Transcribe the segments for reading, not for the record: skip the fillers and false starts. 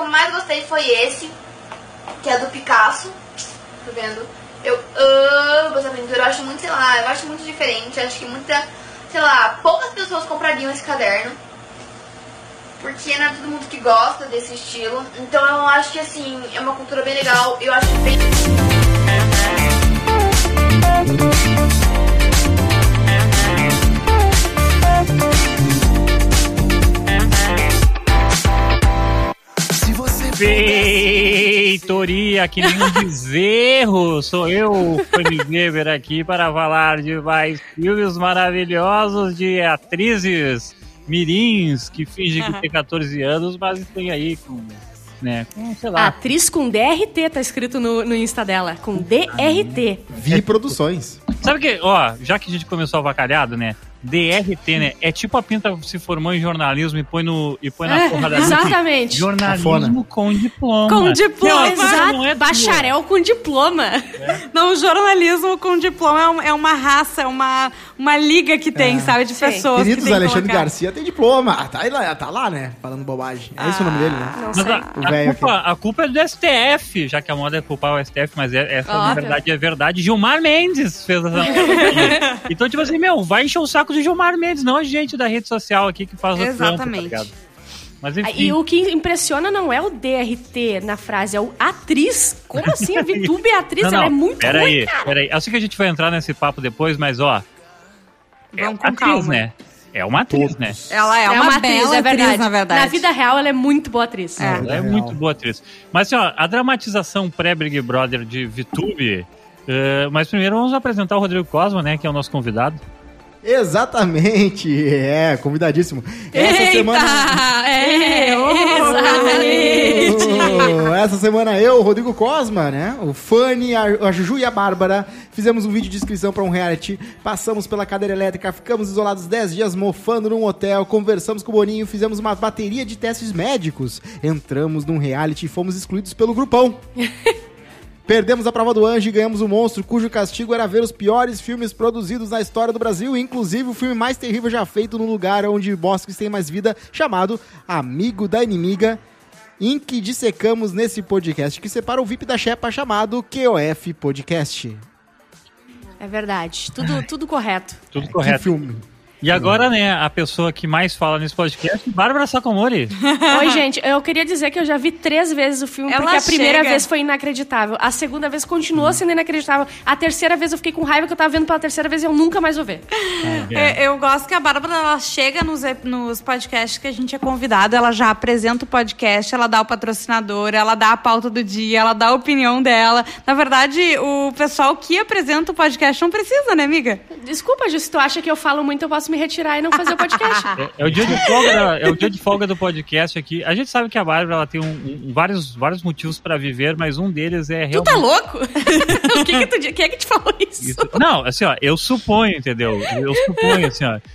eu mais gostei foi esse, que é do Picasso. Tá vendo? Eu amo essa pintura, eu acho muito, sei lá, eu acho muito diferente. Acho que poucas pessoas comprariam esse caderno. Porque não é todo mundo que gosta desse estilo. Então eu acho que assim, é uma cultura bem legal. Eu acho bem... Feitoria, que nem um bezerro. Sou eu, Fanny Weber, aqui para falar de mais filmes maravilhosos de atrizes mirins que fingem que tem 14 anos, mas tem aí com, sei lá. Atriz com DRT, tá escrito no Insta dela, com DRT. Vi Produções. Sabe que, já que a gente começou avacalhado, né? DRT, né? É tipo a Pinta se formou em jornalismo e põe na porra da exatamente. Jornalismo com diploma. Com diploma, exato. Não é bacharel com diploma. Não, jornalismo com diploma é uma raça, é uma liga que tem, sabe? De pessoas. Queridos, que tem Alexandre colocar. Garcia tem diploma. Tá lá, né? Falando bobagem. É esse o nome dele, né? Não sei. A culpa é do STF, já que a moda é culpar o STF, mas essa na verdade é verdade. Gilmar Mendes fez essa Então, tipo assim, vai encher o saco do Gilmar Mendes, não a gente da rede social aqui que faz o Exatamente. trampo, tá? Mas enfim. E o que impressiona não é o DRT na frase, é o atriz. Como assim? A VTube é atriz? Ela é muito ruim, cara. Peraí. Eu sei que a gente vai entrar nesse papo depois, mas Vamos com atriz, calma. né? É uma atriz, né? Ela é uma bela atriz, na verdade. Na vida real, ela é muito boa atriz. Ela é muito boa atriz. Mas assim, a dramatização pré-Big Brother de VTube... mas primeiro vamos apresentar o Rodrigo Cosma, né? Que é o nosso convidado. Exatamente, convidadíssimo. Essa semana eu, o Rodrigo Cosma, né? O Fanny, a Juju e a Bárbara fizemos um vídeo de inscrição para um reality, passamos pela cadeira elétrica, ficamos isolados 10 dias mofando num hotel, conversamos com o Boninho, fizemos uma bateria de testes médicos, entramos num reality e fomos excluídos pelo grupão. Perdemos a prova do anjo e ganhamos o monstro, cujo castigo era ver os piores filmes produzidos na história do Brasil, inclusive o filme mais terrível já feito no lugar onde bosques têm mais vida, chamado Amigo da Inimiga, em que dissecamos nesse podcast que separa o VIP da Xepa, chamado QOF Podcast. É verdade, tudo correto. Tudo correto. Que filme. E agora, né, a pessoa que mais fala nesse podcast, Bárbara Sacomori. Oi, gente, eu queria dizer que eu já vi 3 vezes o filme, porque a primeira vez foi inacreditável. A segunda vez continuou sendo inacreditável. A terceira vez eu fiquei com raiva que eu tava vendo pela terceira vez e eu nunca mais vou ver. Eu gosto que a Bárbara, ela chega nos podcasts que a gente é convidado, ela já apresenta o podcast, ela dá o patrocinador, ela dá a pauta do dia, ela dá a opinião dela. Na verdade, o pessoal que apresenta o podcast não precisa, né, amiga? Desculpa, Ju, se tu acha que eu falo muito, eu posso me retirar e não fazer o podcast. É o dia de folga do podcast aqui. A gente sabe que a Bárbara ela tem vários motivos pra viver, mas um deles é realmente... Tu tá louco? Quem é que te falou isso? Não, assim, ó, eu suponho, entendeu? Eu suponho, assim, ó.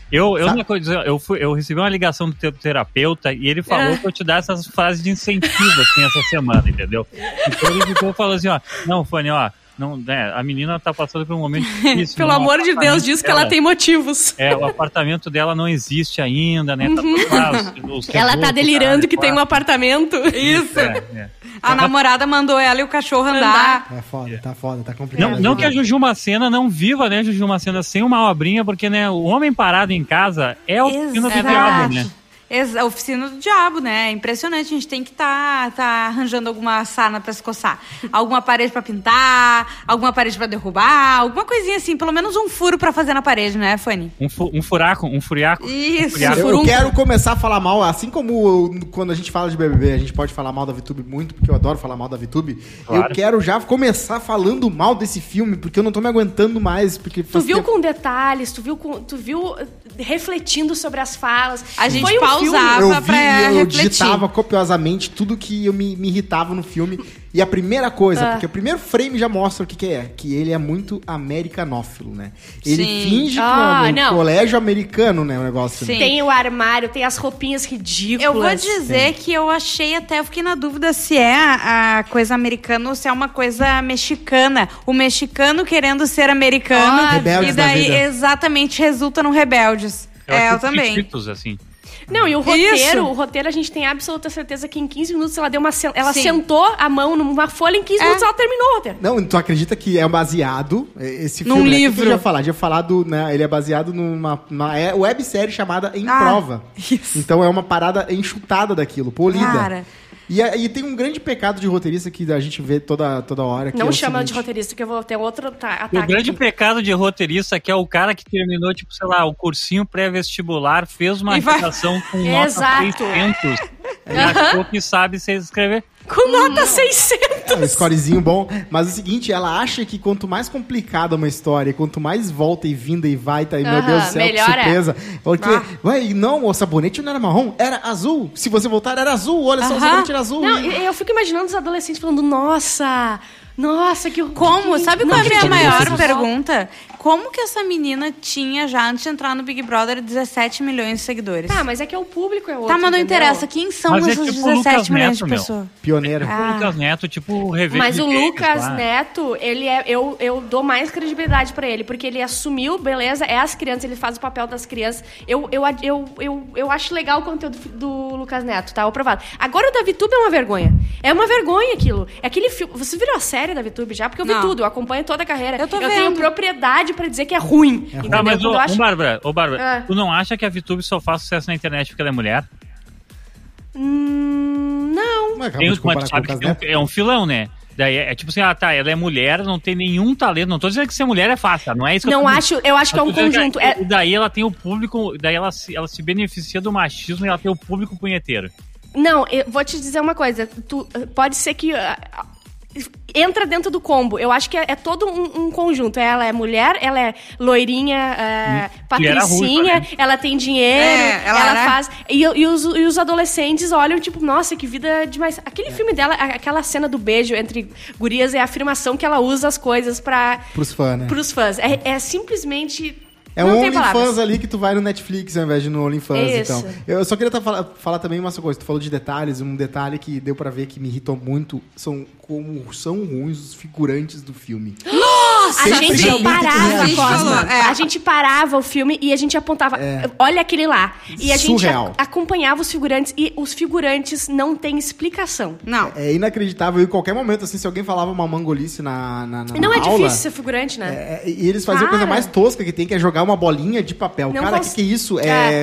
Eu recebi uma ligação do teu terapeuta e ele falou que eu te dar essas frases de incentivo, assim, essa semana, entendeu? Então ele falou assim, ó, não, Fanny, ó, não, né, a menina tá passando por um momento difícil. Pelo amor de Deus, diz que ela tem motivos. O apartamento dela não existe ainda, né? Tá ela tá delirando que tem um apartamento. Isso. A namorada mandou ela e o cachorro andar. Tá foda, tá complicado. Não que a Juju Macena não viva, né, Juju Macena, sem uma obrinha, porque, né, o homem parado em casa é a oficina do diabo, né? A oficina do diabo, né? É impressionante. A gente tem que tá arranjando alguma sarna pra se coçar. Alguma parede pra pintar, alguma parede pra derrubar, alguma coisinha assim. Pelo menos um furo pra fazer na parede, né, Fanny? Um furiaco. Isso. Eu quero começar a falar mal, assim como quando a gente fala de BBB, a gente pode falar mal da VTube muito, porque eu adoro falar mal da VTube. Claro. Eu quero já começar falando mal desse filme, porque eu não tô me aguentando mais. Porque tu viu com detalhes, tu viu refletindo sobre as falas. A gente pausava pra refletir. Eu digitava copiosamente tudo que me irritava no filme. E a primeira coisa, porque o primeiro frame já mostra o que é. Que ele é muito americanófilo, né? Ele finge que é um colégio americano, né? O negócio. Sim. Tem o armário, tem as roupinhas ridículas. Eu vou dizer que eu achei até, eu fiquei na dúvida se é a coisa americana ou se é uma coisa mexicana. O mexicano querendo ser americano. Rebeldes e daí exatamente resulta no Rebeldes. Eu também. Chiquitos, assim. Não, e o roteiro a gente tem absoluta certeza que em 15 minutos ela sentou a mão numa folha, em 15 minutos ela terminou o roteiro. Não, tu acredita que é baseado, esse num filme... livro. Eu já falado, né, ele é baseado numa websérie chamada Em Prova. Isso. Então é uma parada enxutada daquilo, polida. Cara... E tem um grande pecado de roteirista que a gente vê toda hora. Que não é chama seguinte. de roteirista, que eu vou ter outro ataque. O grande pecado de roteirista que é o cara que terminou, tipo, sei lá, o cursinho pré-vestibular, fez uma redação com nota Exato. 600 e achou que sabe se escrever. Com nota 600. Um scorezinho bom. Mas é o seguinte, ela acha que quanto mais complicada uma história, quanto mais volta e vinda e vai, tá aí, meu Deus do céu, que surpresa. Porque, não, o sabonete não era marrom, era azul. Se você voltar, era azul. Olha só, o sabonete era azul. Não, eu fico imaginando os adolescentes falando, nossa, que... Como? Sabe qual é a minha maior isso. pergunta? Como que essa menina tinha, já antes de entrar no Big Brother, 17 milhões de seguidores? Tá, mas é que o público é outro, Tá, mas não entendeu? interessa. Quem são Mas é essas tipo 17 Lucas milhões Neto, de pessoas? Pioneira. O Lucas Neto, tipo, revende Mas o games Lucas lá. Neto, ele é. Eu dou mais credibilidade pra ele, porque ele assumiu, beleza, é as crianças, ele faz o papel das crianças. Eu acho legal o conteúdo do Lucas Neto, tá? Aprovado. Agora o da VTube é uma vergonha. É uma vergonha aquilo. É aquele filme. Você virou a série da VTube já? Porque eu vi tudo, eu acompanho toda a carreira. Eu tenho vendo. propriedade pra dizer que é ruim. Tá, mas Entendeu? Bárbara, tu não acha que a VTube só faz sucesso na internet porque ela é mulher? Não. Mas acabou de comparar com o Lucas Neto. É um filão, né? Daí é tipo assim, ela é mulher, não tem nenhum talento. Não tô dizendo que ser mulher é fácil, não é isso que Eu acho que é um conjunto. E daí ela tem o público, daí ela se beneficia do machismo e ela tem o público punheteiro. Não, eu vou te dizer uma coisa. Pode ser que... entra dentro do combo. Eu acho que é todo um conjunto. Ela é mulher, ela é loirinha, patricinha, ruiva, né? ela tem dinheiro, ela era... faz... E os adolescentes olham, tipo, nossa, que vida demais. Aquele filme dela, aquela cena do beijo entre gurias é a afirmação que ela usa as coisas Pros fãs, né? Pros fãs. É simplesmente... É um OnlyFans ali que tu vai no Netflix ao invés de no OnlyFans, Isso. então. Eu só queria falar também uma coisa. Tu falou de detalhes, um detalhe que deu pra ver que me irritou muito são como são ruins os figurantes do filme. Nossa! A gente tem alguém que parava, reage, Cosma. né? A gente parava o filme e a gente apontava, olha aquele lá. E a gente Surreal. acompanhava os figurantes e os figurantes não têm explicação. Não. É inacreditável. E em qualquer momento, assim, se alguém falava uma mangolice na Não é aula, difícil ser figurante, né? e eles faziam a coisa mais tosca que tem, que é jogar uma bolinha de papel. Não Cara, que é isso?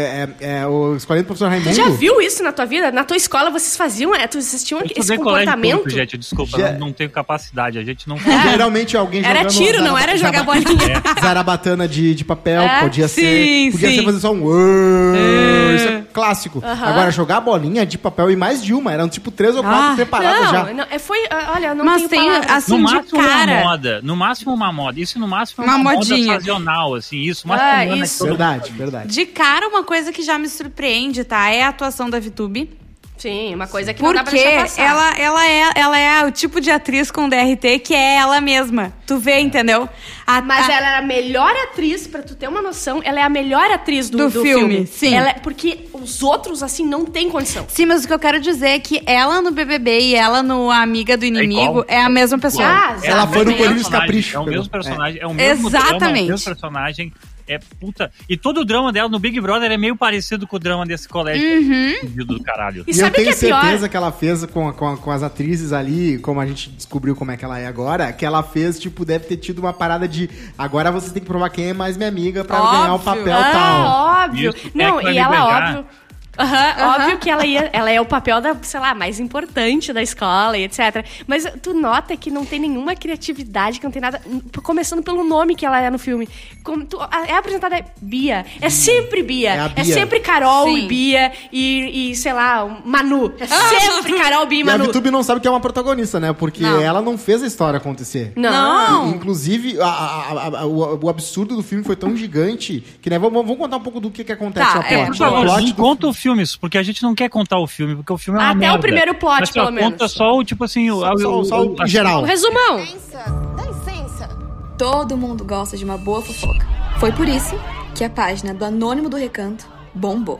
É o escolhendo do professor Raimundo? Tu já viu isso na tua vida? Na tua escola vocês faziam, vocês tinham esse comportamento? Público, gente, desculpa, não tenho capacidade, a gente não... Geralmente alguém jogando... Era tiro, não era jogar bolinha. Zarabatana de papel, podia sim, ser fazer só um... Isso é clássico. Agora, jogar bolinha de papel e mais de uma, eram tipo 3 ou 4 preparadas já. Olha, não Mas tenho tem, palavras. assim, No de máximo cara... uma moda. No máximo uma moda. Isso no máximo é Uma uma modinha. moda sazonal, assim. Isso, uma semana isso. que todo Verdade. De cara, uma coisa que já me surpreende, tá? É a atuação da VTube. Sim, uma coisa que não dá pra Porque deixar passar. ela é o tipo de atriz com DRT que é ela mesma. Tu vê, entendeu? Mas ela era a melhor atriz, pra tu ter uma noção, ela é a melhor atriz do filme. Sim. Porque os outros, assim, não tem condição. Sim, mas o que eu quero dizer é que ela no BBB e ela no Amiga do Inimigo igual. é a mesma pessoa. Ela foi no exatamente. Coelhinhos Capricho. É o mesmo personagem. É o mesmo Exatamente. drama, é o mesmo personagem. É puta. E todo o drama dela no Big Brother é meio parecido com o drama desse colégio do caralho. E E eu sabe o que tenho é pior? certeza que ela fez com as atrizes ali, como a gente descobriu como é que ela é agora, que ela fez, tipo, deve ter tido uma parada de agora você tem que provar quem é mais minha amiga pra ganhar o papel tal. Óbvio. Isso. Não, É que vai e me ela, ganhar. óbvio... Óbvio que ela é o papel da, sei lá, mais importante da escola e etc. Mas tu nota que não tem nenhuma criatividade, que não tem nada. Começando pelo nome que ela é no filme. É apresentada Bia. É sempre Bia. É a Bia. É sempre Carol Sim. e Bia e, sei lá, Manu. É sempre Carol, Bia e E a Manu. VTube não sabe que é uma protagonista, né? Porque Não. ela não fez a história acontecer. Não. Inclusive, o absurdo do filme foi tão gigante que, né, vamos contar um pouco do que acontece Tá, no plot. Por favor, O plot não do conta o filme, porque a gente não quer contar o filme, porque o filme é uma Até merda. o primeiro plot, Mas pelo conta menos. só o, tipo assim... Só o geral. O resumão. Dá licença. Todo mundo gosta de uma boa fofoca. Foi por isso que a página do Anônimo do Recanto bombou.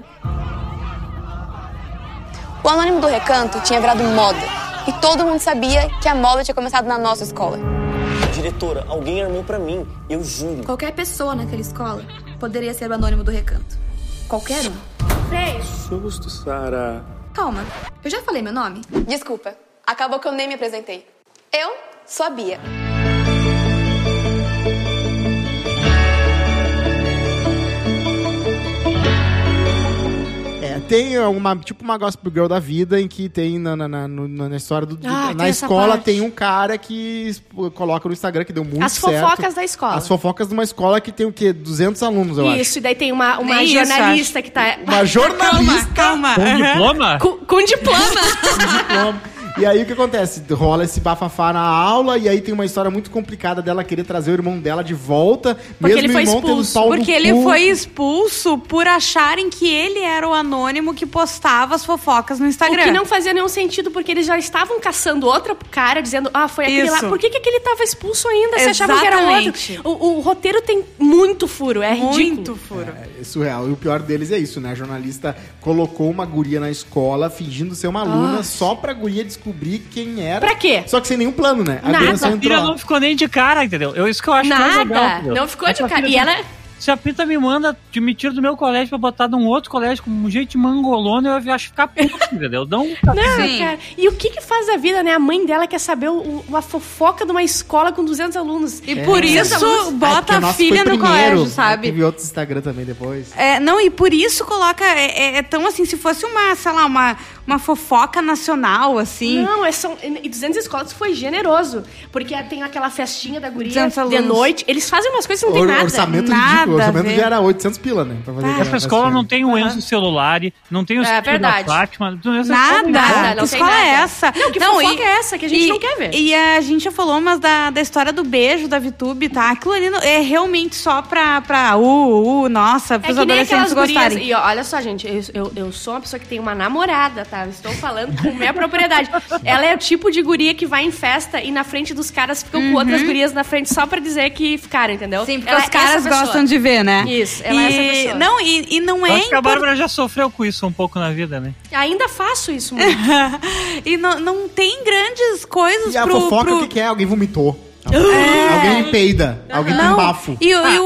O Anônimo do Recanto tinha virado moda. E todo mundo sabia que a moda tinha começado na nossa escola. Diretora, alguém armou pra mim, eu juro. Qualquer pessoa naquela escola poderia ser o Anônimo do Recanto. Qualquer um. Beijo. Susto, Sara. Calma, eu já falei meu nome? Desculpa, acabou que eu nem me apresentei. Eu sou a Bia. Tem uma Gossip Girl da vida em que tem na história na escola parte. tem um cara que coloca no Instagram que deu muito As certo. fofocas da escola. As fofocas de uma escola que tem o quê? 200 alunos, eu acho. Isso, e daí tem uma Nem isso, jornalista que tá... Uma jornalista Calma. Com diploma? Com diploma. com diploma. E aí o que acontece? Rola esse bafafá na aula e aí tem uma história muito complicada dela querer trazer o irmão dela de volta. Porque mesmo ele foi o irmão tendo expulso. pau no Porque ele cu. foi expulso por acharem que ele era o anônimo que postava as fofocas no O Instagram. que não fazia nenhum sentido, porque eles já estavam caçando outro cara, dizendo, foi aquele lá. Isso. Por que aquele tava expulso ainda? Você achava que era Exatamente. outro? O roteiro tem muito furo, é ridículo. Muito furo. É surreal. E o pior deles é isso, né? A jornalista colocou uma guria na escola fingindo ser uma aluna só pra guria descobrir quem era. Pra quê? Só que sem nenhum plano, né? A Nada. guria só A entrou filha lá. não ficou nem de cara, entendeu? Isso que eu acho mais legal. Nada, entendeu? não ficou de Essa cara. filha E ela... Se a Pita me manda, me tira do meu colégio pra botar num outro colégio com um jeito de mangolona, eu acho ficar puto, entendeu? Não, Não, Sim. cara. E o que faz da vida, né? A mãe dela quer saber uma fofoca de uma escola com 200 alunos. E por isso porque bota a nosso filha foi no primeiro, colégio, sabe? Teve outros Instagram também depois. Não, e por isso coloca. É tão assim, se fosse uma fofoca nacional, assim. Não, e 200 escolas foi generoso. Porque tem aquela festinha da guria 200 de alunos. noite. Eles fazem umas coisas que não tem nada. Orçamento Nada ridículo. O a orçamento ver. já era 800 pila, né? Pra fazer aquela essa escola festinha. não tem o Enzo Celulari, não tem o É estilo da verdade. Fátima. Nada. Nada, Que não tem escola é nada. essa? Não, que fofoca é essa que a gente não quer ver? E a gente já falou umas da história do beijo da VTube, tá? Aquilo ali é realmente só pra nossa, É pros que nem adolescentes aquelas gurias. gostarem. E ó, olha só, gente, eu sou uma pessoa que tem uma namorada, tá? Eu estou falando com minha propriedade. Ela é o tipo de guria que vai em festa e na frente dos caras ficam com outras gurias na frente só pra dizer que ficaram, entendeu? Sim, porque Ela os é caras essa pessoa. gostam de ver, né? Isso, ela é essa pessoa. Não, e não Eu é acho que a Bárbara já sofreu com isso um pouco na vida, né? Ainda faço isso muito. E não tem grandes coisas E a pro... fofoca, o que é? Alguém vomitou. Alguém peida. Alguém tem um bafo.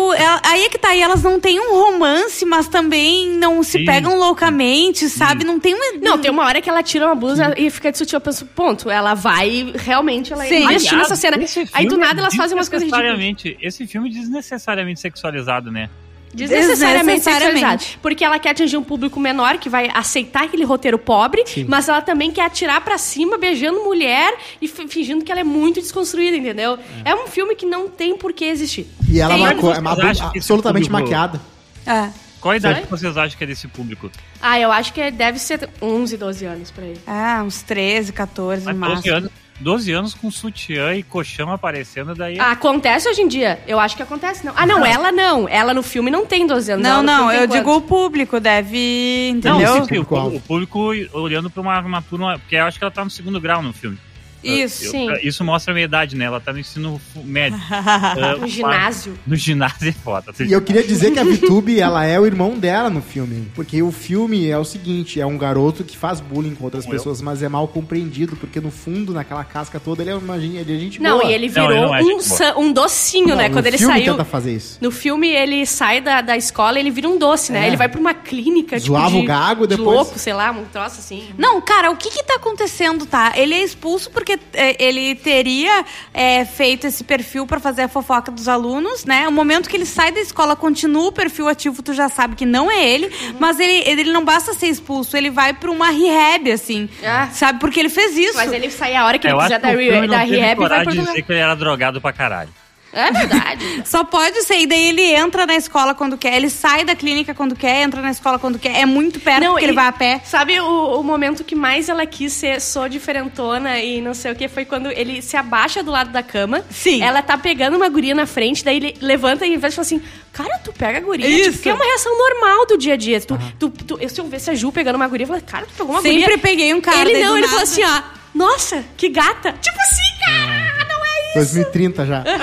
Aí é que tá, e elas não têm um romance, mas também não se Sim. pegam loucamente, sabe? Não tem um... Não, tem uma hora que ela tira uma blusa e fica de sutiã. Eu penso, ponto, ela vai realmente, ela Sim. investiu nessa Aliás, cena. esse Aí do filme nada elas fazem umas coisas ridículas. Esse filme é desnecessariamente sexualizado, né? Desnecessariamente sexualizado. Porque ela quer atingir um público menor que vai aceitar aquele roteiro pobre, mas ela também quer atirar pra cima, beijando mulher e fingindo que ela é muito desconstruída, entendeu? É um filme que não tem por que existir. E ela Tem. Acho que esse absolutamente público- maquiada. Qual a idade que vocês acham que é desse público? Eu acho que deve ser 11, 12 anos por aí. uns 13, 14 no Mas máximo. 12 anos com sutiã e colchão aparecendo, daí... Acontece hoje em dia? Eu acho que acontece, não. Não, ela não. Ela no filme não tem 12 anos. Ela no filme tem eu quanto? digo o público, deve... Não, Entendeu? sim, o público olhando pra uma... Porque eu acho que ela tá no segundo grau no filme. Isso. Sim. Isso mostra a minha idade, né? Ela tá no ensino médio. No ginásio. No ginásio é foda. E eu queria dizer que a VTube, ela é o irmão dela no filme. Porque o filme é o seguinte, é um garoto que faz bullying com outras pessoas, mas é mal compreendido, porque no fundo, naquela casca toda, ele é uma gente Não, boa. e ele virou não é gente boa. um docinho, né? No Quando ele filme saiu... tenta fazer isso. No filme, ele sai da escola e ele vira um doce, né? É. Ele vai pra uma clínica, Zoava tipo, o gago, de depois- louco, sei lá, um troço assim. Não, cara, o que tá acontecendo, tá? Ele é expulso porque ele teria feito esse perfil pra fazer a fofoca dos alunos, né? O momento que ele sai da escola, continua o perfil ativo, tu já sabe que não é ele, mas ele não basta ser expulso, ele vai pra uma rehab, assim, sabe? Porque ele fez isso. Mas ele sai a hora que ele Eu acho quiser que o filme não da teve rehab e vai coragem pra de outro dizer lugar. que ele era drogado pra caralho. É verdade. Só pode ser, e daí ele entra na escola quando quer, ele sai da clínica quando quer, entra na escola quando quer, é muito perto porque ele vai a pé. Sabe o momento que mais ela quis ser só diferentona e não sei o que? Foi quando ele se abaixa do lado da cama. Sim. Ela tá pegando uma guria na frente, daí ele levanta e ao invés de falar assim, cara, tu pega a guria. Isso. Tipo, que é uma reação normal do dia a dia. Se eu visse a Ju pegando uma guria, eu falei, cara, tu pegou uma guria. Sempre peguei um cara. Ele daí não, do ele nada. falou assim, ó, nossa, que gata. Tipo assim, cara, não é isso. 2030 já.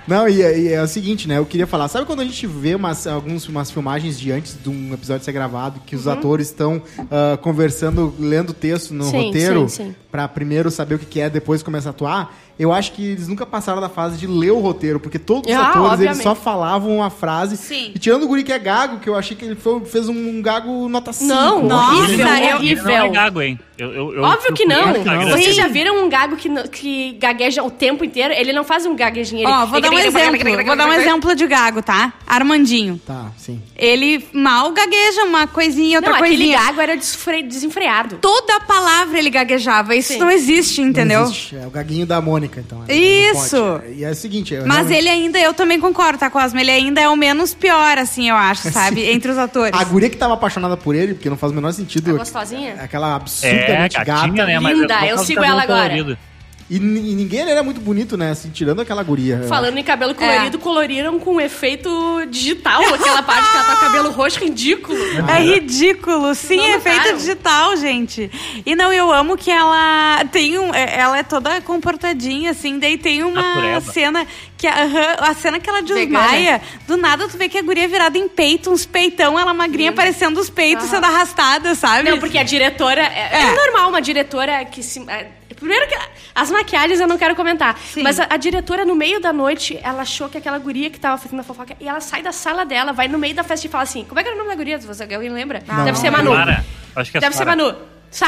Não, e é o seguinte, né? Eu queria falar, sabe quando a gente vê umas filmagens de antes de um episódio ser gravado, que os atores estão conversando, lendo texto no roteiro, pra primeiro saber o que é, depois começar a atuar? Eu acho que eles nunca passaram da fase de ler o roteiro, porque todos os atores, eles só falavam uma frase. Sim. E tirando o guri que é gago, que eu achei que ele fez um gago nota 5. Nossa, Ele não é horrível. gago, hein? Óbvio que não. Vocês Sim. já viram um gago que gagueja o tempo inteiro? Ele não faz um gaguejinho. Vou dar um exemplo de gago, tá? Armandinho. Tá, sim. Ele mal gagueja uma coisinha, outra coisinha. Aquele gago era desenfreado. Toda palavra ele gaguejava. Isso não existe, entendeu? Não existe. É o gaguinho da Mônica, então. Isso. E é o seguinte... Mas ele ainda, eu também concordo, tá, Cosma? Ele ainda é o menos pior, assim, eu acho, sabe? Entre os atores. A guria que tava apaixonada por ele, porque não faz o menor sentido... A gostosinha? Aquela absurdamente gata. Né? Linda, eu sigo ela agora. Colorido. E ninguém era muito bonito, né? Assim, tirando aquela guria. Falando em cabelo colorido, coloriram com efeito digital aquela parte que ela tá com cabelo roxo, ridículo. É ridículo, sim, Não efeito notaram? digital, gente. E não, eu amo que ela tem ela é toda comportadinha, assim, daí tem uma Natureba. cena que a cena que ela desmaia, do nada tu vê que a guria é virada em peito, uns peitão, ela magrinha aparecendo os peitos sendo arrastada, sabe? Não, porque a diretora... É normal uma diretora que se... Primeiro que as maquiagens eu não quero comentar. Sim. Mas a diretora, no meio da noite, ela achou que aquela guria que tava fazendo a fofoca... E ela sai da sala dela, vai no meio da festa e fala assim... Como é que era o nome da guria? Alguém lembra? Deve ser Manu. Sara. Acho que é Deve ser Sara. Manu.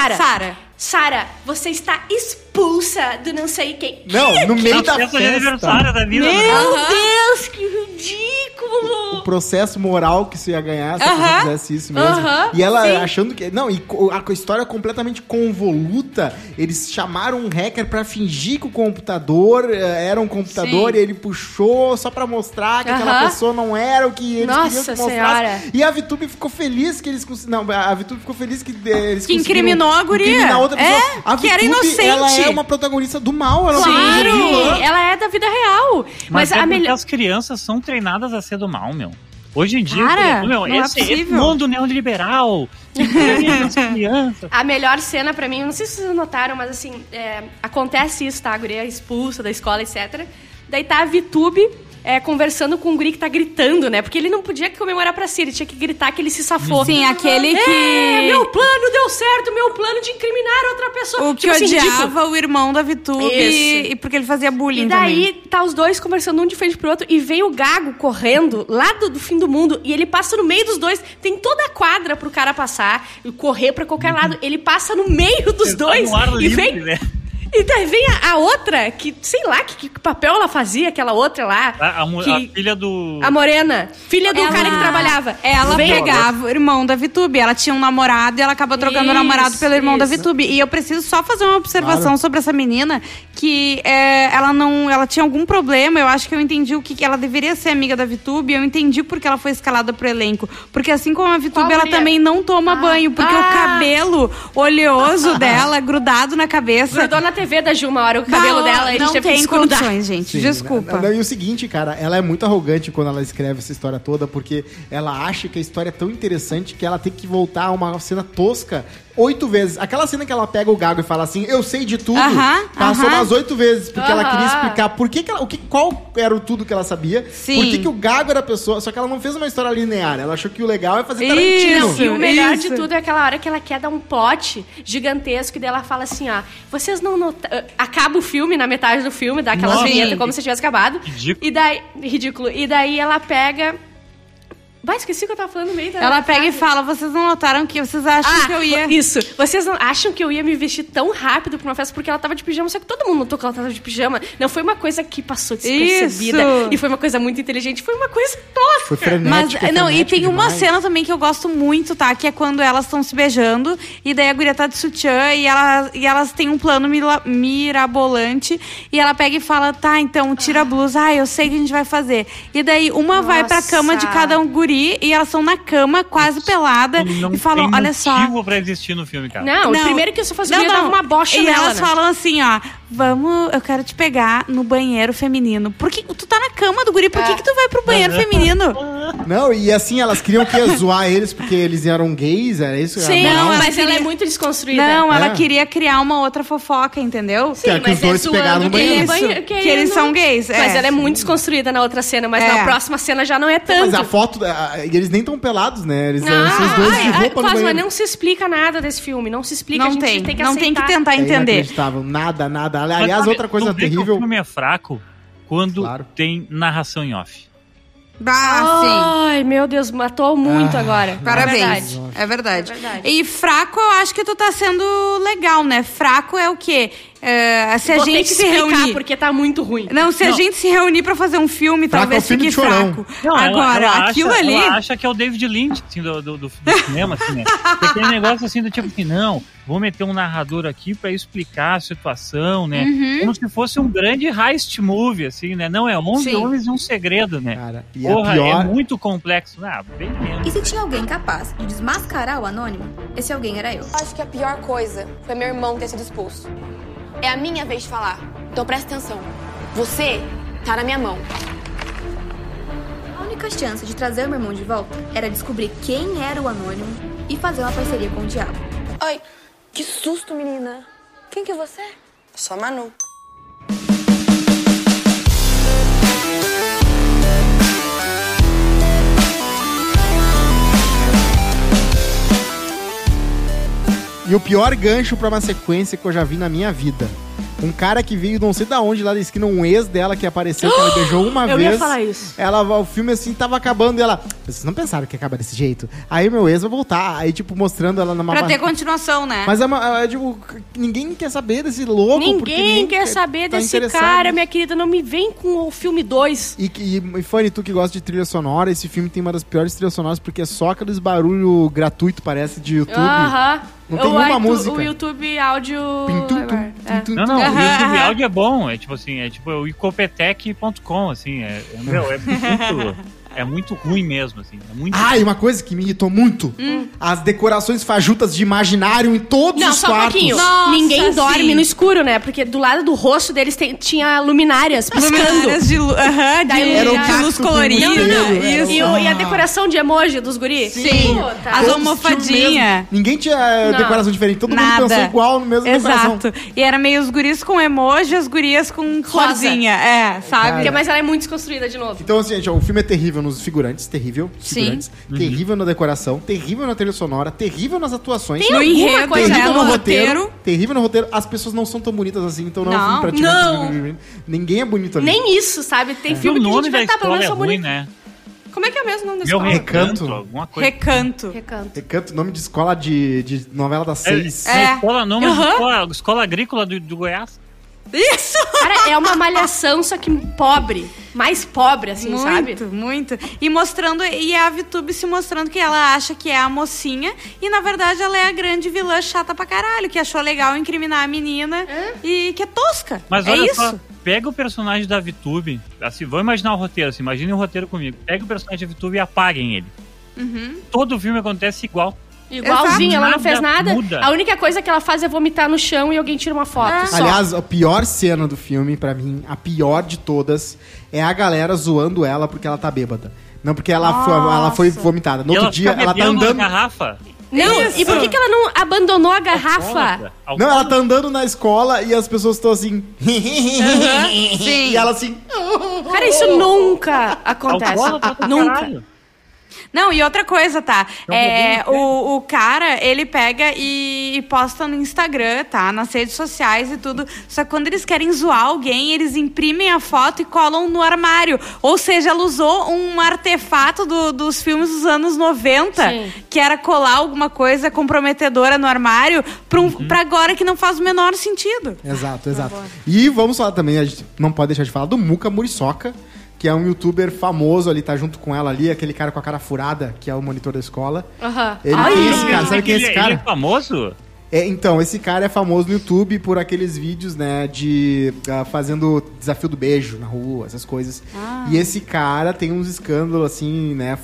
Sara, você está expulsa do não sei quem. Não, no meio da Festa de festa. aniversário da vida. Meu Deus, que ridículo! O processo moral que você ia ganhar se você fizesse isso mesmo. E ela achando que... Não, e a história é completamente convoluta. Eles chamaram um hacker pra fingir que o computador era um computador e ele puxou só pra mostrar que aquela pessoa não era o que eles queriam que mostrasse. Senhora. E a VTube ficou feliz que eles... Não, a VTube ficou feliz que eles Que incriminou a guria. incriminar outra pessoa. A que era VTube, inocente. ela é uma protagonista do mal. Ela Claro! Ela é da vida real. Mas é a porque melhor... as crianças são treinadas a ser do mal, meu. Hoje em dia, Cara, meu, não é esse possível. mundo neoliberal que treina as crianças. A melhor cena pra mim, não sei se vocês notaram, mas assim, acontece isso, tá? A guria é expulsa da escola, etc. Daí tá a VTube conversando com um guri que tá gritando, né? Porque ele não podia comemorar pra si, ele tinha que gritar que ele se safou. Sim, aquele que... Meu plano deu certo, meu plano de incriminar outra pessoa. O que Tipo assim, ridículo. odiava o irmão da VTube e porque ele fazia bullying E daí tá os dois conversando um de frente pro outro e vem o Gago correndo lá do fim do mundo e ele passa no meio dos dois. Tem toda a quadra pro cara passar e correr pra qualquer lado. Ele passa no meio dos Você tá dois no ar e livre, vem... né? E daí vem a outra, que sei lá que papel ela fazia, aquela outra lá. A filha do... A morena, filha do cara que trabalhava. Ela Vem- pegava o irmão da VTube. Ela tinha um namorado e ela acaba trocando o namorado pelo irmão da VTube. E eu preciso só fazer uma observação sobre essa menina, que ela tinha algum problema. Eu acho que eu entendi o que ela deveria ser amiga da VTube. Eu entendi porque ela foi escalada pro elenco. Porque assim como a VTube, ela guria? também não toma banho. Porque o cabelo oleoso dela, grudado na cabeça... Grudou na TV da Ju uma hora o cabelo dela. Ele não teve que tem desgrudar. condições, gente. Sim, Desculpa. E o seguinte, cara, ela é muito arrogante quando ela escreve essa história toda, porque ela acha que a história é tão interessante que ela tem que voltar a uma cena tosca 8 vezes. Aquela cena que ela pega o Gago e fala assim, eu sei de tudo, passou umas 8 vezes, porque ela queria explicar qual era o tudo que ela sabia, Sim. por que o Gago era a pessoa, só que ela não fez uma história linear, ela achou que o legal é fazer Tarantino. Isso. E o melhor Isso. de tudo é aquela hora que ela quer dar um plot gigantesco e daí ela fala assim, ó, vocês não notaram... Acaba o filme, na metade do filme, dá aquelas Nossa. vinhetas como se tivesse acabado. Ridículo. E daí... Ridículo. E daí ela pega... Vai, esqueci o que eu tava falando no meio da... Ela pega e fala, vocês não notaram que vocês acham que eu ia... Isso. Vocês não acham que eu ia me vestir tão rápido pra uma festa porque ela tava de pijama, só que todo mundo notou que ela tava de pijama. Não foi uma coisa que passou despercebida. Isso. E foi uma coisa muito inteligente. Foi uma coisa tosca. Foi frenético. Mas, não, e tem uma demais. cena também que eu gosto muito, tá? Que é quando elas estão se beijando e daí a guria tá de sutiã e elas têm um plano mirabolante e ela pega e fala, tá, então tira a blusa, eu sei o que a gente vai fazer. E daí uma vai pra cama de cada um guri e elas são na cama, quase pelada, Não e falam, tem olha só... motivo pra existir no filme, cara. Não, primeiro que eu só fazia dava uma bocha e nela, elas né? falam assim, ó, eu quero te pegar no banheiro feminino. Porque tu tá na cama do guri, por que tu vai pro banheiro feminino? Não, e assim, elas queriam que ia zoar eles porque eles eram gays, era isso? Sim, Não, mas ela é muito desconstruída. Não, ela É. queria criar uma outra fofoca, entendeu? Que é que os dois se pegaram no banheiro. Que eles são gays. Mas ela é muito desconstruída na outra cena, mas É. na próxima cena já não é tanto. Mas a foto, eles nem estão pelados, né? Eles são os dois de roupa no Cosma, banheiro. não se explica nada desse filme. Não se explica, a Não gente tem. tem que Não aceitar. tem que tentar É entender. inacreditável, nada. Mas Aliás, sabe, outra coisa tu vê que terrível... O filme é fraco quando Claro. tem narração em off. Ai, meu Deus, matou muito agora. Parabéns. É verdade. É verdade. É verdade. E fraco, eu acho que tu tá sendo legal, né? Fraco é o quê? Se a Vou ter gente que se explicar reunir... porque tá muito ruim. Não, se a Não. gente se reunir pra fazer um filme, Fraco talvez é o filme fique de Chorão. fraco. Não, Agora, ela aquilo acha, ali... Ela acha que é o David Lynch, assim, do cinema, assim, né? Tem aquele negócio assim do tipo que, não, vou meter um narrador aqui pra explicar a situação, né? Como se fosse um grande heist movie, assim, né? Não, é 11 Sim. homens e um segredo, né? Cara, e Porra, a pior... é muito complexo. Ah, bem menos. E se tinha alguém capaz de desmascarar o anônimo, esse alguém era eu. Acho que a pior coisa foi meu irmão ter sido expulso. É a minha vez de falar. Então presta atenção. Você tá na minha mão. A única chance de trazer meu irmão de volta era descobrir quem era o anônimo e fazer uma parceria com o diabo. Ai, que susto, menina. Quem que é você? Sou a Manu. E o pior gancho pra uma sequência que eu já vi na minha vida. Um cara que veio não sei da onde, lá da esquina, um ex dela que apareceu, que ela beijou uma Eu vez. ia falar isso. O filme assim tava acabando e ela. Vocês não pensaram que ia acabar desse jeito? Aí meu ex vai voltar. Aí, tipo, mostrando ela numa. Pra ter continuação, né? Mas tipo, ninguém quer saber desse louco. porque Ninguém quer saber tá desse interessado. cara, minha querida. Não me vem com o filme 2. E Fanny, tu que gosta de trilha sonora, esse filme tem uma das piores trilhas sonoras, porque é só aqueles barulho gratuito, parece, de YouTube. Aham. Não tem uma música. O YouTube áudio... Tum. Não, o YouTube áudio é bom. É tipo assim, o icopetec.com, assim. É muito ruim mesmo, assim. É muito Ah, e uma coisa que me irritou muito: as decorações fajutas de imaginário em todos Não, os só um quartos. pouquinho. Nossa, Ninguém dorme sim. no escuro, né? Porque do lado do rosto deles tinha luminárias piscando. Luminárias de luz Era um cacto luz com colorida. morcego, Isso. E a decoração de emoji dos guris? Sim. Puta. As Todos almofadinhas. tinham mesmo. Ninguém tinha Não. decoração diferente. Todo mundo Nada. pensou igual no mesmo decoração. Exato. E era meio os guris com emoji, as gurias com florzinha. É, sabe? Porque, mas ela é muito desconstruída de novo. Então, assim, gente, o filme é terrível nos figurantes, terrível. Figurantes, Uhum. terrível na decoração, terrível na trilha sonora, terrível nas atuações. Tem No alguma enredo, coisa né? terrível No no roteiro. Terrível no roteiro. As pessoas não são tão bonitas assim, então não é um Não. filme pra ti. Não. Ninguém é bonito ali. Nem isso, sabe? Tem O filme que a nome gente da vai estar pelo escola menos é só ruim, bonito. né? Como é que é mesmo o nome da Meu escola? recanto, alguma coisa. Recanto. Recanto. Recanto, nome de escola de novela das seis. Escola agrícola do Goiás. Isso! Cara, é uma malhação, só que pobre. Mais pobre, assim, sabe? Muito. E mostrando, e a VTube se mostrando que ela acha que é a mocinha e na verdade ela é a grande vilã chata pra caralho, que achou legal incriminar a menina e que é tosca. Mas é olha isso. só, pega o personagem da VTube, assim, vou imaginar o roteiro, assim, imagine o roteiro comigo. Pega o personagem da VTube e apaguem ele. Todo o filme acontece igual. Igualzinho, Exato. ela não fez Nada nada. muda. A única coisa que ela faz é vomitar no chão e alguém tira uma foto. Só. Aliás, a pior cena do filme, pra mim, a pior de todas, é a galera zoando ela porque ela tá bêbada. Não porque ela foi vomitada. No E outro dia, fica ela tá bebendo andando. na garrafa. Não, e por que ela não abandonou a garrafa? Não, ela tá andando na escola e as pessoas estão assim. Sim. E ela assim. Cara, isso nunca acontece. Nunca. Não, e outra coisa, tá? É O cara, ele pega e posta no Instagram, tá? Nas redes sociais e tudo. Só que quando eles querem zoar alguém, eles imprimem a foto e colam no armário. Ou seja, ela usou um artefato dos filmes dos anos 90, Sim. que era colar alguma coisa comprometedora no armário, pra agora que não faz o menor sentido. Exato. E vamos falar também, a gente não pode deixar de falar do Muka Muriçoca, que é um youtuber famoso ali, tá junto com ela ali, aquele cara com a cara furada, que é o monitor da escola. Aham. Ele tem esse cara, sabe quem é esse Ele cara? é famoso? Então, esse cara é famoso no YouTube por aqueles vídeos, né, de fazendo desafio do beijo na rua, essas coisas. E esse cara tem uns escândalos, assim, né,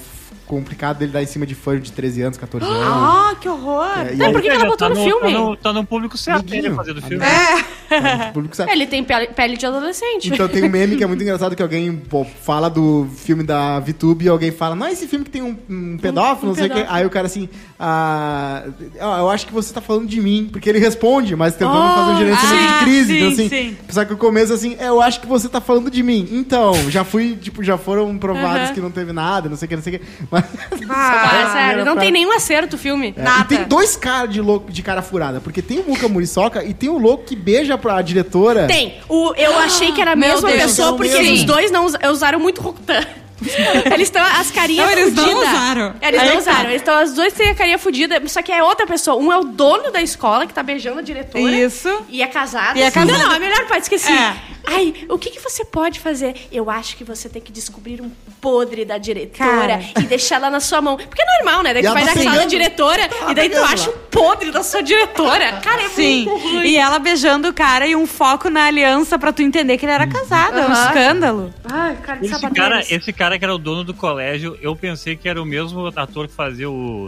complicado dele dar em cima de fã de 13 anos, 14 anos. Ah, que horror! E Por que ela botou no filme? Tá no público certo Amiguinho. ele fazendo filme. O público sabe. Ele tem pele de adolescente. Então tem um meme que é muito engraçado que alguém fala do filme da VTube e alguém fala, não é esse filme que tem um pedófilo, não sei o que. Aí o cara assim, eu acho que você tá falando de mim, porque ele responde, mas tentando fazer um gerenciamento de crise. Então assim, só que o começo assim, eu acho que você tá falando de mim. Então, já foram provados que não teve nada, não sei o que. Mas, sério, não tem nenhum acerto o filme. E tem dois caras de cara furada, porque tem o Muka Muriçoka e tem o louco que beija pra diretora. Tem. Eu achei que era a mesma pessoa, porque os dois não usaram muito Rokutan. Eles estão as carinhas fudidas. Eles não usaram. Eles não usaram. Eles estão, as duas têm a carinha fudida, só que é outra pessoa. Um é o dono da escola, que tá beijando a diretora. Isso. E é casado. E é casado. Não, é melhor parte, esqueci. É. Ai, o que você pode fazer? Eu acho que você tem que descobrir um podre da diretora Cara. e deixar ela na sua mão. Porque é normal, né? Daí E tu ela vai tá na sala da pegando. diretora e daí tu acha um podre da sua diretora. Cara, é Sim. muito ruim. E ela beijando o cara e um foco na aliança pra tu entender que ele era casado. É um escândalo. Ai, cara de sapatênis. Esse cara que era o dono do colégio, eu pensei que era o mesmo ator que fazia o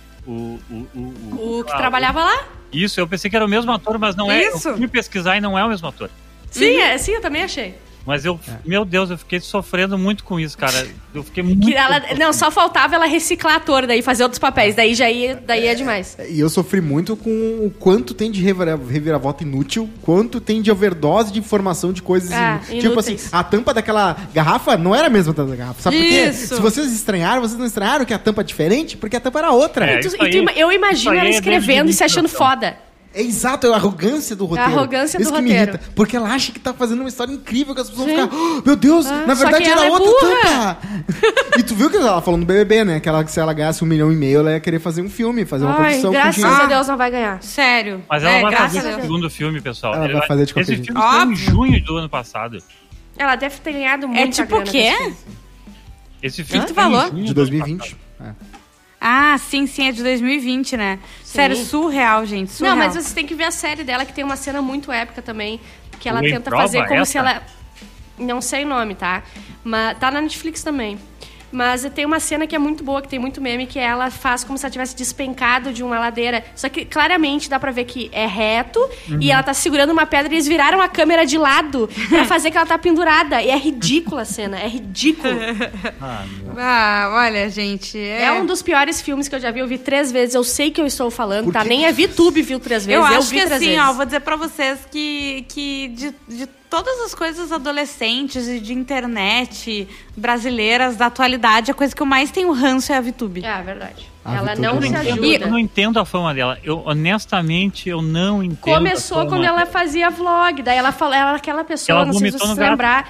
que trabalhava lá? Isso, eu pensei que era o mesmo ator, mas não é. Isso. Eu fui pesquisar e não é o mesmo ator. Sim, sim, eu também achei. Mas meu Deus, eu fiquei sofrendo muito com isso, cara. Eu fiquei muito... Não, só faltava ela reciclar ator, daí fazer outros papéis. Daí é demais. E eu sofri muito com o quanto tem de reviravolta inútil, quanto tem de overdose de informação de coisas tipo assim, inúteis. a tampa daquela garrafa não era a mesma tampa da garrafa. Sabe por quê? Isso. Se vocês estranharam, vocês não estranharam que a tampa é diferente, porque a tampa era outra. É, isso aí- Eu imagino isso aí ela é escrevendo e se achando administração. foda. É exato, é a arrogância do roteiro. arrogância Isso do que me roteiro. irrita. Porque ela acha que tá fazendo uma história incrível, que as pessoas vão ficar, "Oh, meu Deus, na só verdade que era ela é outra burra." tampa. E tu viu que ela falou no BBB, né? Que se ela ganhasse 1,5 milhão, ela ia querer fazer um filme, fazer uma Ai, produção com graças dinheiro. a Deus não vai ganhar. Sério. Mas ela vai graças fazer a o Deus. segundo filme, pessoal. Ela vai fazer de qualquer Esse jeito. filme foi em Óbvio. junho do ano passado. Ela deve ter ganhado muito. É tipo o quê? Esse filme que tu foi em falou? junho De do ano 2020. Ah, sim, é de 2020, né? Sério, surreal, gente, surreal. Não, mas vocês têm que ver a série dela, que tem uma cena muito épica também. Que ela Lei tenta Prova, fazer como essa? se ela... Não sei o nome, tá? Mas tá na Netflix também. Mas tem uma cena que é muito boa, que tem muito meme, que ela faz como se ela tivesse despencado de uma ladeira. Só que claramente dá pra ver que é reto e ela tá segurando uma pedra e eles viraram a câmera de lado pra fazer que ela tá pendurada. E é ridícula a cena, é ridículo. Ah, olha, gente. É um dos piores filmes que eu já vi. Eu vi 3 vezes. Eu sei que eu estou falando, Por tá? quê? Nem a VTube viu 3 vezes. Eu Eu acho vi que 3 assim, vezes. ó, vou dizer pra vocês que de todas as coisas adolescentes e de internet brasileiras da atualidade, a coisa que eu mais tenho ranço é a VTube. É, verdade. A Ela VTube não não se entendo. ajuda. Eu não entendo a fama dela. Honestamente, eu não entendo. Começou a fama quando ela dela. fazia vlog. Daí ela falou, ela era aquela pessoa, Ela não sei se vomitou vocês no gato. lembrar.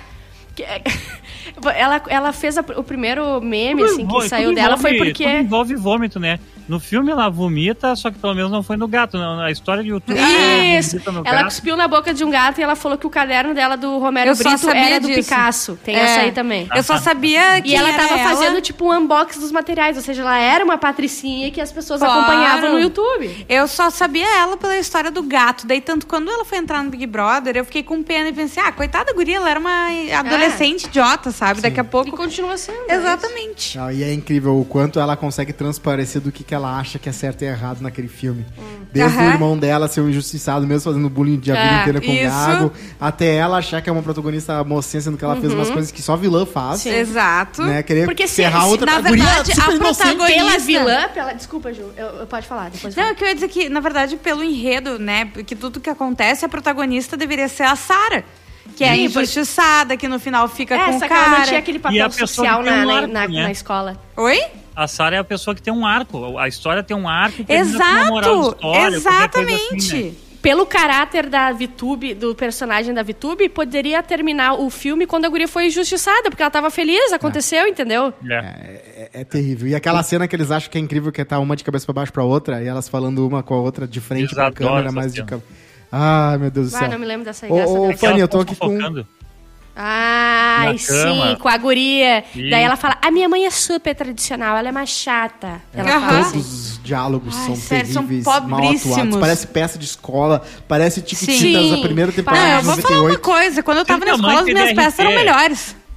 Ela fez o primeiro meme, assim, que Tudo saiu dela, foi tudo porque... envolve vômito, né? No filme ela vomita, só que pelo menos não foi no gato. Não, a história de YouTube. Isso! vomita no Ela gato. cuspiu na boca de um gato e ela falou que o caderno dela do Romero Eu só Brito sabia era do disso. Picasso. Tem essa aí também. Eu só sabia que E ela era tava fazendo, tipo, um unboxing dos materiais. Ou seja, ela era uma patricinha que as pessoas Claro. acompanhavam no YouTube. Eu só sabia ela pela história do gato. Daí, tanto quando ela foi entrar no Big Brother, eu fiquei com pena e pensei, coitada guria, ela era uma adolescente idiota, sabe? Daqui a E pouco... continua sendo. Exatamente. Não, e é incrível o quanto ela consegue transparecer do que ela acha que é certo e errado naquele filme. Desde o irmão dela ser um injustiçado, mesmo fazendo bullying de a vida inteira com o isso. Gago, até ela achar que é uma protagonista mocinha, sendo que ela fez umas coisas que só vilã faz. Exato. Né? Querer Porque ferrar outra na guria verdade, super a inocente. protagonista- Desculpa, Ju, eu pode falar, depois Não, fala. é que eu ia dizer que, na verdade, pelo enredo, né? Que tudo que acontece, a protagonista deveria ser a Sarah. Que é Sim, injustiçada, que no final fica com o Só que ela não tinha cara. aquele E papel a pessoa social que tem um na arco, né? na escola. Oi? A Sarah é a pessoa que tem um arco. A história tem um arco. E termina com uma moral de Exato! história, qualquer coisa Exatamente! assim, né? Pelo caráter da VTube, do personagem da VTube, poderia terminar o filme quando a guria foi injustiçada, porque ela tava feliz, aconteceu, entendeu? É terrível. E aquela cena que eles acham que é incrível, que é tá uma de cabeça pra baixo pra outra, e elas falando uma com a outra de frente Eles pra adoram câmera, essa mais de cena. câmera. Ai, meu Deus do céu. Não me lembro dessa Ô, dessa Fanny, eu tô Elas aqui tão com... fofocando. Ai, Na sim, cama. com a guria. Isso. Daí ela fala, a minha mãe é super tradicional, ela é mais chata. Ela Aham. fala Todos assim. os diálogos Ai, são sério, são terríveis, mal pobríssimos. atuados. Parece peça de escola, parece Tiquititas Sim. da primeira temporada Não, de eu vou falar uma 98. coisa. Quando eu tava Sim, na a mãe escola, as tem minhas DRT. peças eram melhores.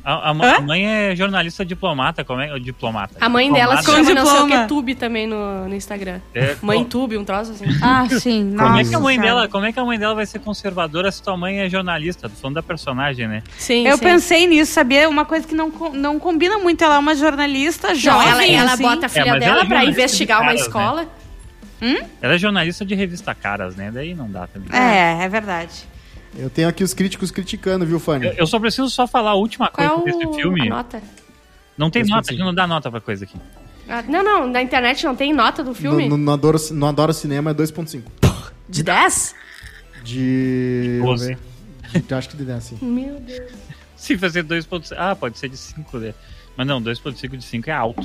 A mãe é jornalista diplomata, como é? Diplomata. A mãe dela se Com chama não sei o diploma. que Tube também no Instagram. É, Mãe Tube, um troço assim. Ah, sim. Como é que a Nossa mãe Senhora. dela, como é que a mãe dela vai ser conservadora se tua mãe é jornalista? Tô falando da personagem, né? Sim, Eu sim. pensei nisso, sabia? Uma coisa que não combina muito. Ela é uma jornalista Não, jovem, ela assim. bota a filha mas ela dela é pra jornalista investigar de uma caras, escola. Ela é jornalista de revista Caras, né? Daí não dá também. É verdade. Eu tenho aqui os críticos criticando, viu, Fanny? Eu só preciso falar a última Qual coisa é desse a filme. nota? Não tem 2.5. nota, a gente não dá nota pra coisa aqui. Ah, não, na internet não tem nota do filme? No Adoro Cinema é 2.5. De 10? De... 12. Acho que de 10, sim. Meu Deus. Se fazer 2.5... Ah, pode ser de 5, né? Mas não, 2.5 de 5 é alto.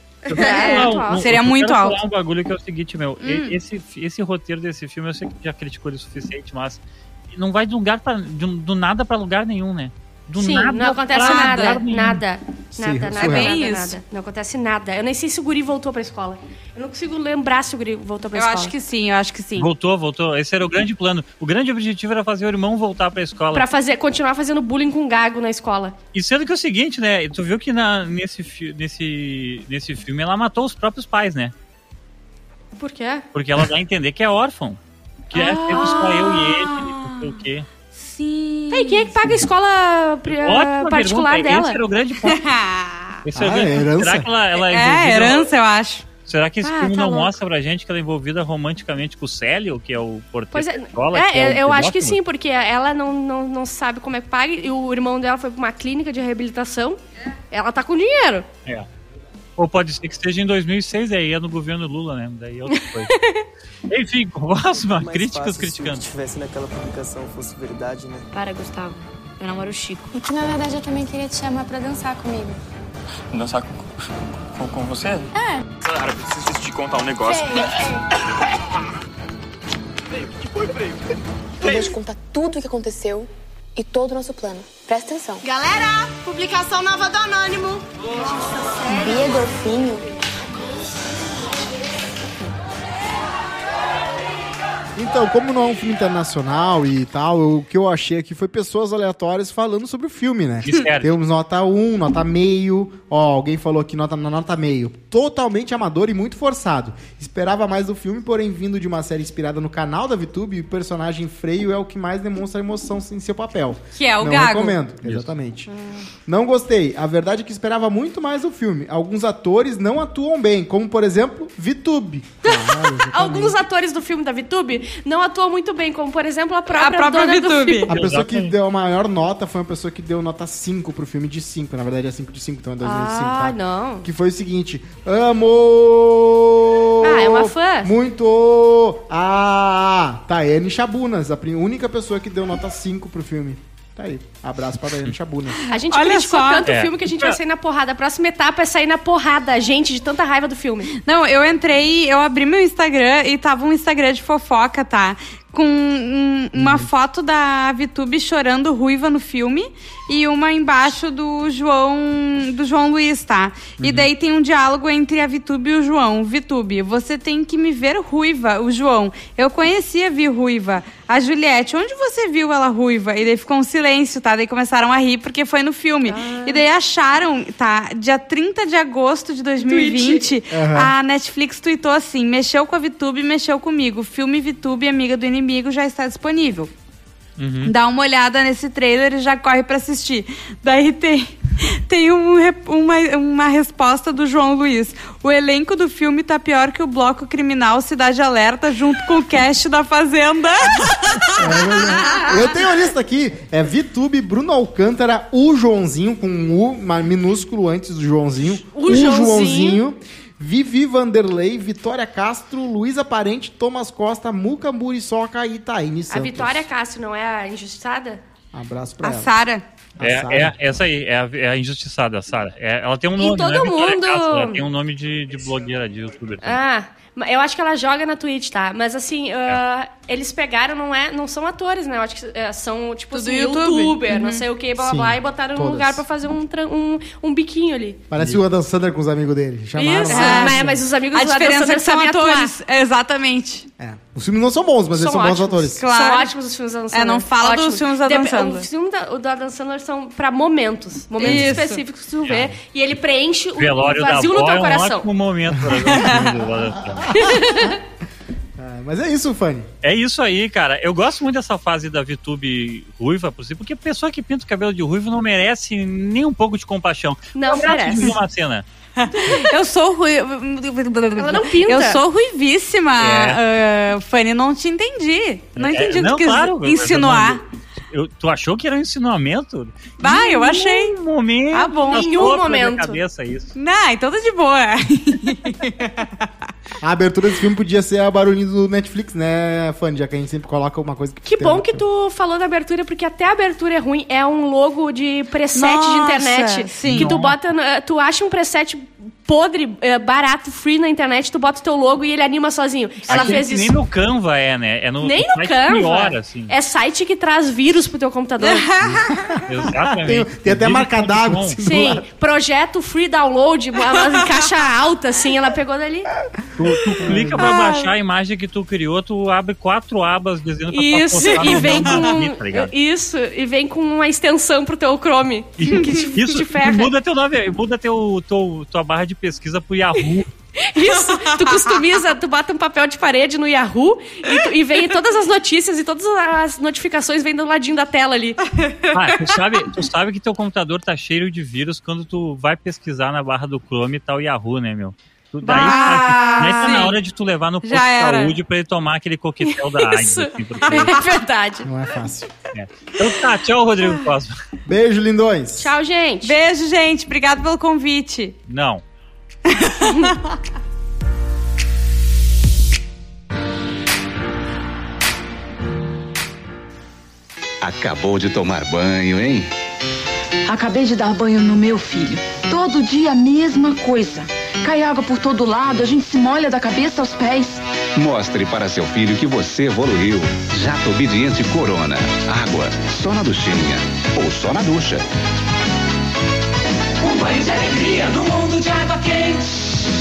Seria muito eu quero alto. falar um bagulho que é o seguinte, meu. Esse roteiro desse filme, eu sei que já criticou ele o suficiente, mas não vai do nada pra lugar nenhum, né? Sim, nada não acontece pra nada. lugar nenhum. Nada. Sim, Nada. surreal. Isso. Não acontece nada. Eu nem sei se o guri voltou pra escola. Eu não consigo lembrar se o guri voltou pra Eu escola. acho que sim. Voltou. Esse era o grande plano. O grande objetivo era fazer o irmão voltar pra escola. Pra continuar fazendo bullying com gago na escola. E sendo que é o seguinte, né? Tu viu que nesse filme ela matou os próprios pais, né? Por quê? Porque ela dá a entender que é órfão. Que é teve só eu e ele, não sei o quê. Sim. Tá, e quem é que paga a escola Ótima particular pergunta. dela? Esse era o grande ponto. Esse é o grande ponto. herança? Será que ela é É, envolvida... herança, eu acho. Será que esse Ah, filme tá não louco. mostra pra gente que ela é envolvida romanticamente com o Célio, que é o porteiro Pois é, da escola? que é o eu acho que pedófilo? sim, porque ela não sabe como é que paga e o irmão dela foi pra uma clínica de reabilitação. Ela tá com dinheiro. É. Ou pode ser que esteja em 2006, aí é no governo Lula, né? Daí é outra coisa. Enfim, próxima, Mais críticas fácil criticando. Se tivesse naquela publicação fosse verdade, né? Para, Gustavo. Eu namoro o Chico. E que na verdade eu também queria te chamar pra dançar comigo. Dançar com você? É. Cara, eu preciso te contar um negócio. Eu vou te contar tudo o que aconteceu e todo o nosso plano. Presta atenção. Galera, publicação nova do Anônimo. Bia Gorfinho. Então, como não é um filme internacional e tal, o que eu achei aqui foi pessoas aleatórias falando sobre o filme, né? Mistério. Temos nota 1, nota meio. Ó, alguém falou aqui nota meio. Totalmente amador e muito forçado. Esperava mais do filme, porém vindo de uma série inspirada no canal da VTube, o personagem Freio é o que mais demonstra emoção em seu papel. Que é o não Gago. recomendo, exatamente. Não gostei. A verdade é que esperava muito mais do filme. Alguns atores não atuam bem, como por exemplo, VTube. Claro, exatamente. Alguns atores do filme da VTube não atuam muito bem, como por exemplo a própria dona do VTube. filme. A pessoa que Exatamente. deu a maior nota foi uma pessoa que deu nota 5 pro filme de 5. Na verdade é 5 de 5, então é 2 de 5, Ah, tá? não. Que foi o seguinte: amo! Ah, é uma fã? Muito! Tayane Chabunas, a única pessoa que deu nota 5 pro filme. Tá aí. Abraço pra Tayane Chabunas. A gente Olha criticou só. tanto o É. filme que a gente vai sair na porrada. A próxima etapa é sair na porrada, gente, de tanta raiva do filme. Não, eu abri meu Instagram e tava um Instagram de fofoca, tá? Com uma foto da VTube chorando ruiva no filme e uma embaixo do João Luiz, tá? E daí tem um diálogo entre a VTube e o João. VTube, você tem que me ver ruiva, o João. Eu conhecia Vi ruiva. A Juliette, onde você viu ela ruiva? E daí ficou um silêncio, tá? Daí começaram a rir porque foi no filme. E daí acharam, tá? Dia 30 de agosto de 2020, a Netflix tweetou assim: mexeu com a VTube, mexeu comigo. Filme VTube, amiga do inimigo, já está disponível. Dá uma olhada nesse trailer e já corre pra assistir. Daí tem uma resposta do João Luiz. O elenco do filme tá pior que o bloco criminal Cidade Alerta junto com o cast da Fazenda. Eu tenho a lista aqui. É VTube, Bruno Alcântara, o Joãozinho, com um U minúsculo antes do Joãozinho. O Joãozinho. Vivi Vanderlei, Vitória Castro, Luísa Parente, Thomas Costa, Muca Muriçoca e Taíne Santos. A Vitória Castro não é a injustiçada? Abraço pra A ela. Sara. Essa aí, é a injustiçada, a Sara. Ela tem um nome, todo não é Vitória mundo- Castro, ela tem um nome de blogueira, de youtuber. Ah, eu acho que ela joga na Twitch, tá? Mas assim, eles pegaram, não são atores, né? Eu acho que são, tipo Tudo assim, YouTube. youtuber, não sei o que, blá blá Sim, blá, e botaram num todas. lugar pra fazer um biquinho ali. Parece o Adam Sandler com os amigos dele. Chamaram Isso. lá. Mas os amigos A do Adam diferença é Sandler que são sabem atuar. atores. Exatamente. É. Os filmes não são bons, mas eles são bons ótimos. atores. Claro. São ótimos os filmes da Adam Sandler. não fala dos Ótimos. filmes da Adam O Sandler. filme o da Dan Sandler são pra momentos específicos que tu vê, e ele preenche o Velório vazio da no teu avó coração. É um ótimo momento pra ver um filme do Adam Sandler. Mas é isso, Fanny. É isso aí, cara. Eu gosto muito dessa fase da VTube ruiva, por si, porque a pessoa que pinta o cabelo de ruivo não merece nem um pouco de compaixão. Não merece. Uma cena. Eu sou Ela não pinta. Eu sou ruivíssima. Fanny, não te entendi. Não entendi o que tu quis insinuar. Tu achou que era um insinuamento? Eu achei. Momento. Ah, bom. Em um momento. Cabeça, isso. Não, então tá de boa. A abertura desse filme podia ser a barulhinho do Netflix, né, Fanny? Já que a gente sempre coloca alguma coisa que bom que tu falou da abertura, porque até a abertura é ruim. É um logo de preset de internet. Sim. Que tu bota... Tu acha um preset podre, barato, free na internet, tu bota o teu logo e ele anima sozinho. Ela fez isso. Nem no Canva né? Nem no Canva. Pior, assim. É site que traz vírus pro teu computador. Exatamente. Tem até marca d'água. Sim, projeto free download, uma caixa alta, assim, ela pegou dali. Tu clica pra baixar a imagem que tu criou, tu abre 4 abas dizendo pra isso, e vem com isso, e vem com uma extensão pro teu Chrome. Isso, te ferra. Muda teu nome, muda tua barra de pesquisa pro Yahoo. Isso, tu customiza, tu bota um papel de parede no Yahoo e vem todas as notícias e todas as notificações vêm do ladinho da tela ali. Tu sabe que teu computador tá cheio de vírus quando tu vai pesquisar na barra do Chrome e tá o Yahoo, né, meu? Daí tá na hora de tu levar no posto de saúde pra ele tomar aquele coquetel da AIDS. Assim, porque... É verdade. Não é fácil. Então tá, tchau, Rodrigo Cosma. Beijo, lindões. Tchau, gente. Beijo, gente. Obrigado pelo convite. Não. Acabou de tomar banho, hein? Acabei de dar banho no meu filho. Todo dia a mesma coisa. Cai água por todo lado, a gente se molha da cabeça aos pés. Mostre para seu filho que você evoluiu. Jato Obediente Corona. Água só na duchinha ou só na ducha. Um banho de alegria no mundo de água quente.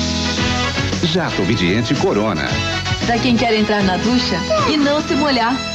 Jato Obediente Corona. Pra quem quer entrar na ducha e não se molhar.